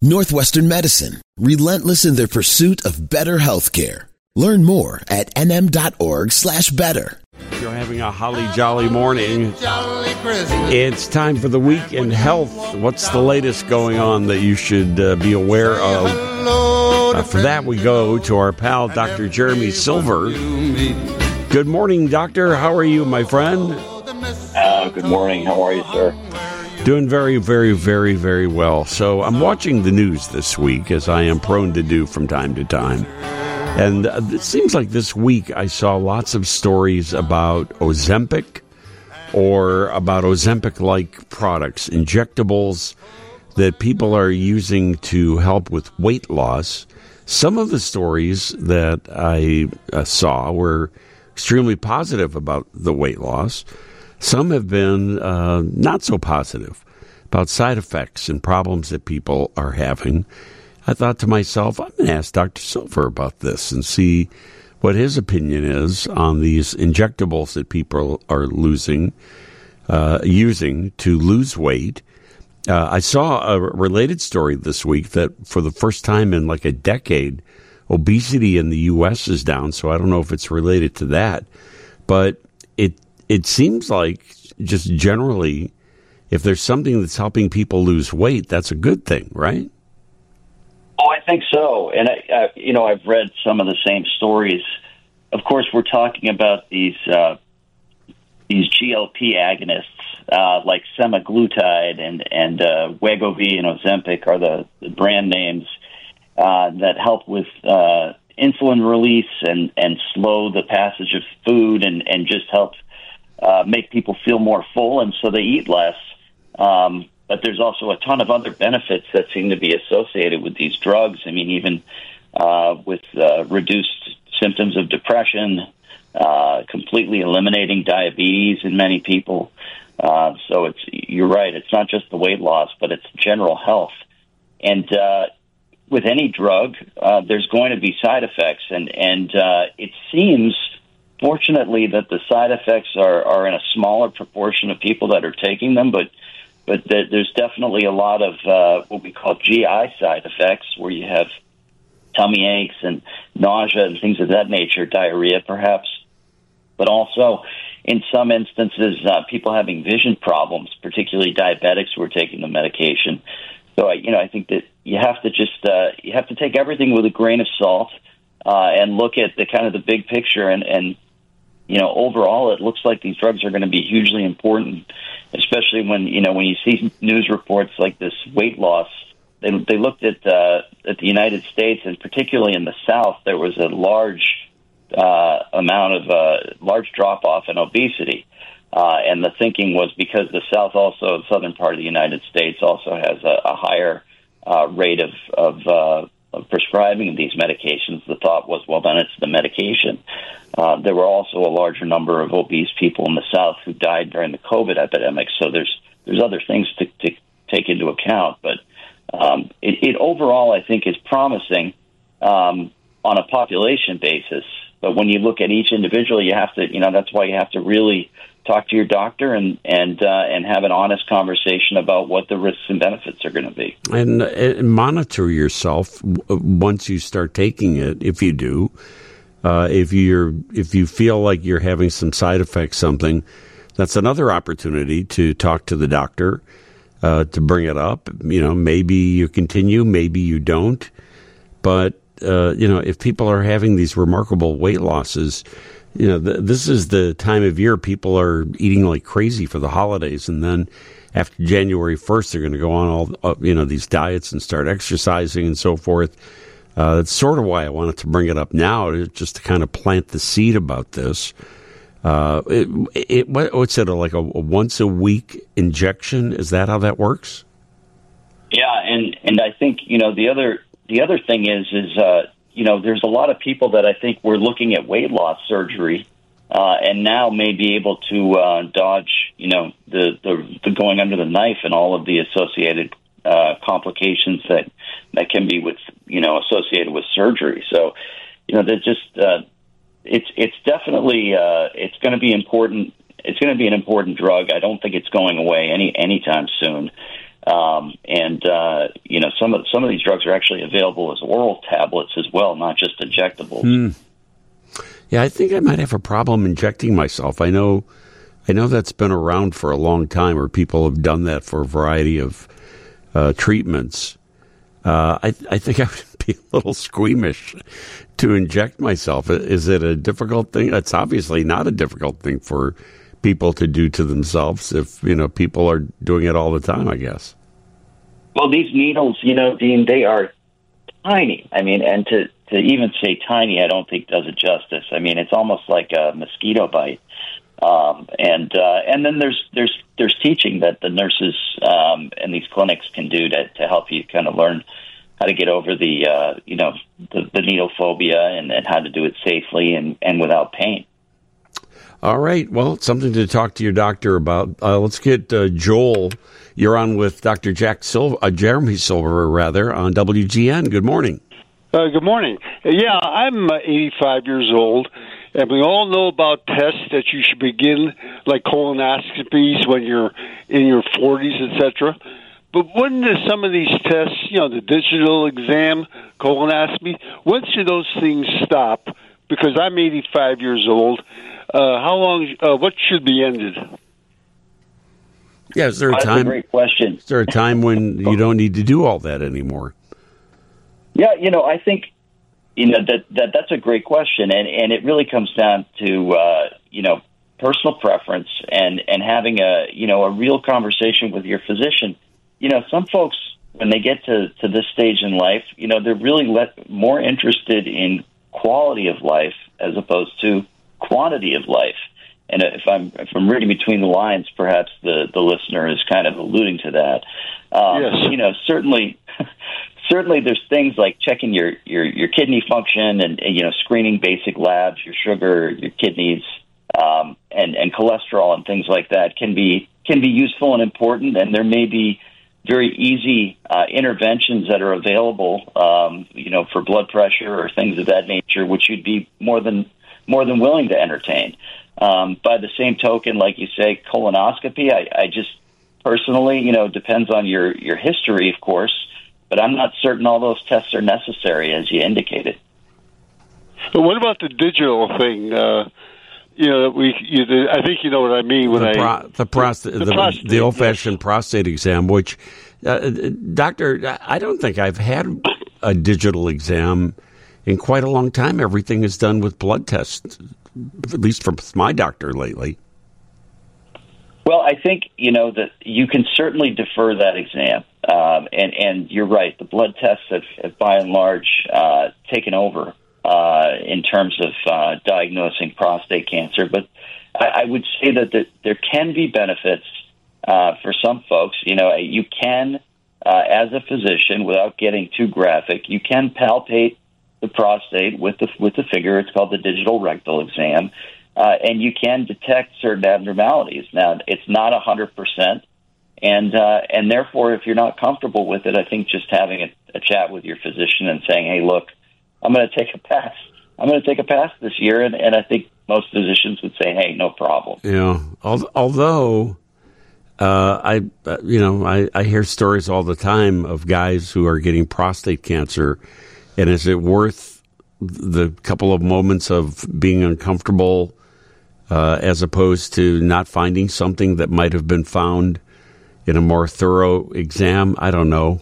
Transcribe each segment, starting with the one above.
Northwestern Medicine, relentless in their pursuit of better healthcare. Learn more at nm.org/better. You're having a holly jolly morning. It's time for the Week in Health. What's the latest going on that you should be aware of? For that, we go to our pal, Dr. Jeremy Silver. Good morning, doctor. How are you, my friend? Good morning. How are you, sir? Doing very, very, very, very well. So I'm watching the news this week, as I am prone to do from time to time. And it seems like this week I saw lots of stories about Ozempic or about Ozempic-like products, injectables that people are using to help with weight loss. Some of the stories that I saw were extremely positive about the weight loss. Some have been not so positive about side effects and problems that people are having. I thought to myself, I'm going to ask Dr. Silver about this and see what his opinion is on these injectables that people are using to lose weight. I saw a related story this week that for the first time in like a decade, obesity in the U.S. is down, so I don't know if it's related to that. But it seems like just generally, if there's something that's helping people lose weight, that's a good thing, right? Oh, I think so. And, I've read some of the same stories. Of course, we're talking about these GLP agonists like semaglutide and Wegovy and Ozempic are the brand names that help with insulin release and slow the passage of food and just help make people feel more full, and so they eat less. But there's also a ton of other benefits that seem to be associated with these drugs. I mean, even with reduced symptoms of depression, completely eliminating diabetes in many people. So you're right, it's not just the weight loss, but it's general health. And with any drug, there's going to be side effects, and it seems, fortunately, that the side effects are in a smaller proportion of people that are taking them, but there's definitely a lot of what we call GI side effects, where you have tummy aches and nausea and things of that nature, diarrhea perhaps, but also in some instances people having vision problems, particularly diabetics who are taking the medication. So I think that you have to just you have to take everything with a grain of salt and look at the kind of the big picture and overall, it looks like these drugs are going to be hugely important, especially when you see news reports like this weight loss. They looked at the United States, and particularly in the South, there was a large large drop off in obesity, and the thinking was because the southern part of the United States also has a higher rate of prescribing these medications. The thought was, well, then it's the medication. There were also a larger number of obese people in the South who died during the COVID epidemic. So there's other things to take into account. But it overall, I think, is promising on a population basis. But when you look at each individual, you have to, that's why you have to really talk to your doctor and have an honest conversation about what the risks and benefits are going to be. And monitor yourself once you start taking it, if you do. If you feel like you're having some side effects, that's another opportunity to talk to the doctor, to bring it up. Maybe you continue, maybe you don't. But, if people are having these remarkable weight losses, this is the time of year people are eating like crazy for the holidays. And then after January 1st, they're going to go on all, these diets and start exercising and so forth. That's sort of why I wanted to bring it up now, just to kind of plant the seed about this. What's it, like a once-a-week injection? Is that how that works? Yeah, and I think, the other thing is there's a lot of people that I think were looking at weight loss surgery and now may be able to dodge, the going under the knife and all of the associated complications that can be with associated with surgery. So they're just it's definitely it's going to be important. It's going to be an important drug. I don't think it's going away anytime soon. Some of these drugs are actually available as oral tablets as well, not just injectables. Yeah, I think I might have a problem injecting myself. I know that's been around for a long time, or people have done that for a variety of treatments. I think I would be a little squeamish to inject myself. Is it a difficult thing? It's obviously not a difficult thing for people to do to themselves if, people are doing it all the time, I guess. Well, these needles, Dean, they are tiny. I mean, and to even say tiny, I don't think does it justice. I mean, it's almost like a mosquito bite. And then there's teaching that the nurses in these clinics can do to help you kind of learn how to get over the needle phobia and how to do it safely and without pain. All right. Well, something to talk to your doctor about. Let's get Joel. You're on with Dr. Jeremy Silver, on WGN. Good morning. Good morning. Yeah, I'm 85 years old, and we all know about tests that you should begin, like colonoscopies, when you're in your 40s, etc. But wouldn't some of these tests, the digital exam, colonoscopy, when should those things stop? Because I'm 85 years old. How long? What should be ended? Yeah, is there a time? That's a great question. Is there a time when you don't need to do all that anymore? Yeah, I think that's a great question, and it really comes down to personal preference and having a real conversation with your physician. Some folks, when they get to this stage in life, they're really more interested in quality of life as opposed to quantity of life. And if I'm reading between the lines, perhaps the listener is kind of alluding to that. Yes. Certainly there's things like checking your kidney function and screening basic labs, your sugar, your kidneys, and cholesterol and things like that can be useful and important. And there may be very easy interventions that are available, for blood pressure or things of that nature, which you'd be more than willing to entertain. By the same token, like you say, colonoscopy, I just personally, depends on your history, of course, but I'm not certain all those tests are necessary, as you indicated. But what about the digital thing? I think you know what I mean when the old-fashioned prostate exam, which, doctor, I don't think I've had a digital exam in quite a long time. Everything is done with blood tests, at least from my doctor lately. Well, I think, that you can certainly defer that exam. And you're right, the blood tests have by and large taken over in terms of diagnosing prostate cancer. But I would say that there can be benefits for some folks. You can, as a physician, without getting too graphic, you can palpate the prostate with the finger. It's called the digital rectal exam. And you can detect certain abnormalities. Now, it's not 100%, and therefore, if you're not comfortable with it, I think just having a chat with your physician and saying, "Hey, look, I'm going to take a pass. I'm going to take a pass this year," and I think most physicians would say, "Hey, no problem." Yeah. Although, I hear stories all the time of guys who are getting prostate cancer, and is it worth the couple of moments of being uncomfortable? As opposed to not finding something that might have been found in a more thorough exam. I don't know.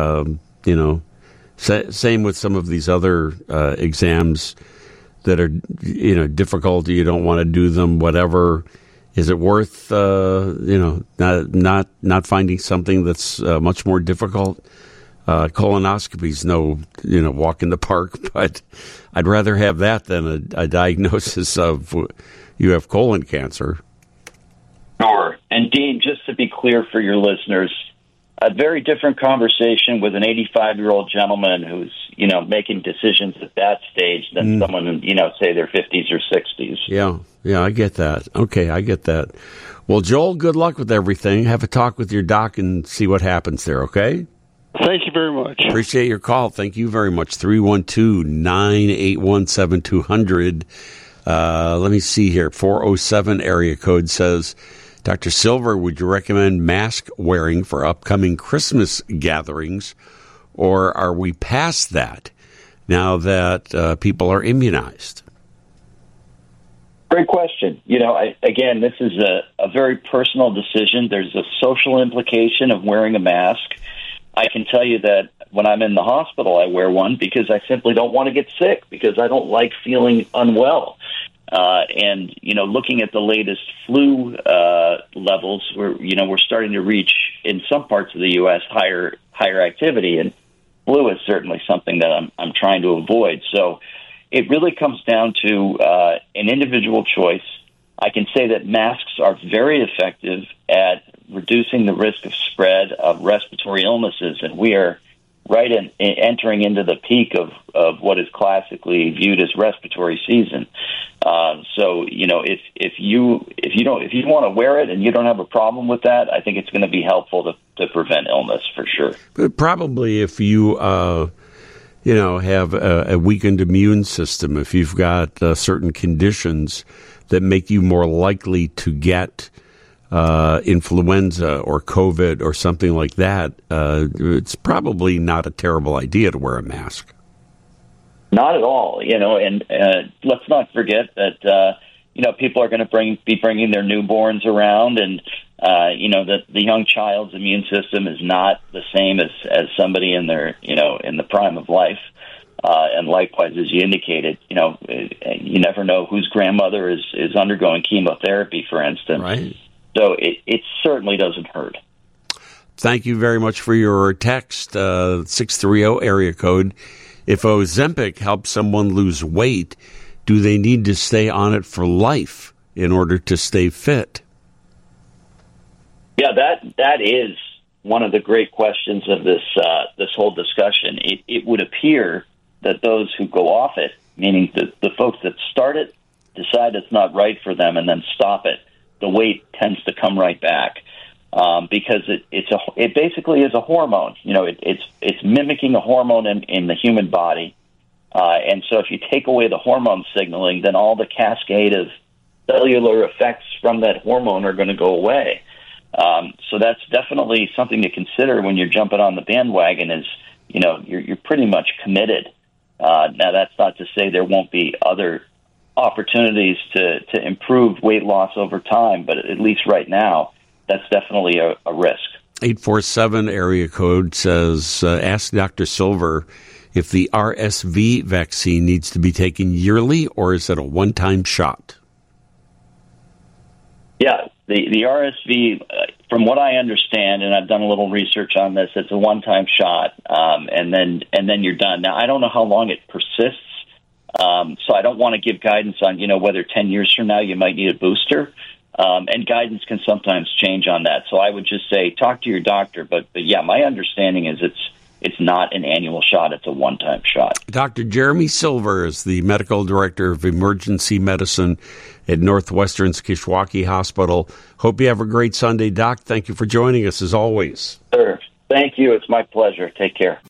Same with some of these other exams that are, difficult. You don't want to do them, whatever. Is it worth, not finding something that's much more difficult? Colonoscopies, no, walk in the park, but I'd rather have that than a diagnosis of you have colon cancer. Sure. And Dean, just to be clear for your listeners, a very different conversation with an 85-year-old gentleman who's, making decisions at that stage than someone in, say their 50s or 60s. Yeah, I get that. Okay, I get that. Well, Joel, good luck with everything. Have a talk with your doc and see what happens there, okay? Thank you very much. Appreciate your call. Thank you very much. 312-981-7200. Let me see here. 407 area code says, Dr. Silver, would you recommend mask wearing for upcoming Christmas gatherings, or are we past that now that people are immunized? Great question. Again, this is a very personal decision. There's a social implication of wearing a mask. I can tell you that when I'm in the hospital, I wear one because I simply don't want to get sick, because I don't like feeling unwell. And looking at the latest flu levels, we're starting to reach, in some parts of the U.S., higher activity, and flu is certainly something that I'm trying to avoid. So it really comes down to an individual choice. I can say that masks are very effective at reducing the risk of spread of respiratory illnesses, and we are entering into the peak of what is classically viewed as respiratory season. So if you want to wear it and you don't have a problem with that, I think it's going to be helpful to prevent illness for sure. But probably if you have a weakened immune system, if you've got certain conditions that make you more likely to get influenza or COVID or something like that, it's probably not a terrible idea to wear a mask. Not at all, and let's not forget that, people are going to be bringing their newborns around, and, that the young child's immune system is not the same as somebody in their, in the prime of life. And likewise, as you indicated, you never know whose grandmother is undergoing chemotherapy, for instance. Right. So it certainly doesn't hurt. Thank you very much for your text, 630 area code. If Ozempic helps someone lose weight, do they need to stay on it for life in order to stay fit? Yeah, that is one of the great questions of this whole discussion. It would appear that those who go off it, meaning the folks that start it, decide it's not right for them and then stop it, the weight tends to come right back, because it basically is a hormone. It's mimicking a hormone in the human body, and so if you take away the hormone signaling, then all the cascade of cellular effects from that hormone are going to go away. So that's definitely something to consider when you're jumping on the bandwagon. Is you're pretty much committed. Now that's not to say there won't be other opportunities to improve weight loss over time, but at least right now, that's definitely a risk. 847 area code says, ask Dr. Silver if the RSV vaccine needs to be taken yearly, or is it a one-time shot? Yeah, the RSV, from what I understand, and I've done a little research on this, it's a one-time shot, and then you're done. Now, I don't know how long it persists. So I don't want to give guidance on, whether 10 years from now you might need a booster. And guidance can sometimes change on that. So I would just say talk to your doctor. But yeah, my understanding is it's not an annual shot. It's a one-time shot. Dr. Jeremy Silver is the medical director of emergency medicine at Northwestern's Kishwaukee Hospital. Hope you have a great Sunday, Doc. Thank you for joining us as always. Sure. Thank you. It's my pleasure. Take care.